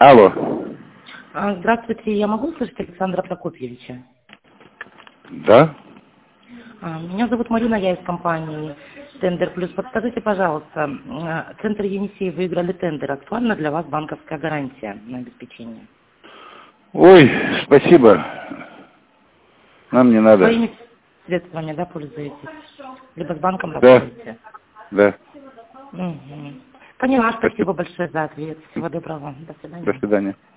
Алло. Здравствуйте, я могу слышать Александра Прокопьевича? Да? Меня зовут Марина, я из компании Тендер Плюс. Подскажите, пожалуйста, Центр Енисей выиграли тендер. Актуальна для вас банковская гарантия на обеспечение? Ой, спасибо. Нам не надо. Своими средствами, да, пользуетесь? Либо с банком Да. работаете? Да. Угу. Поняла, спасибо большое за ответ. Всего доброго. До свидания. До свидания.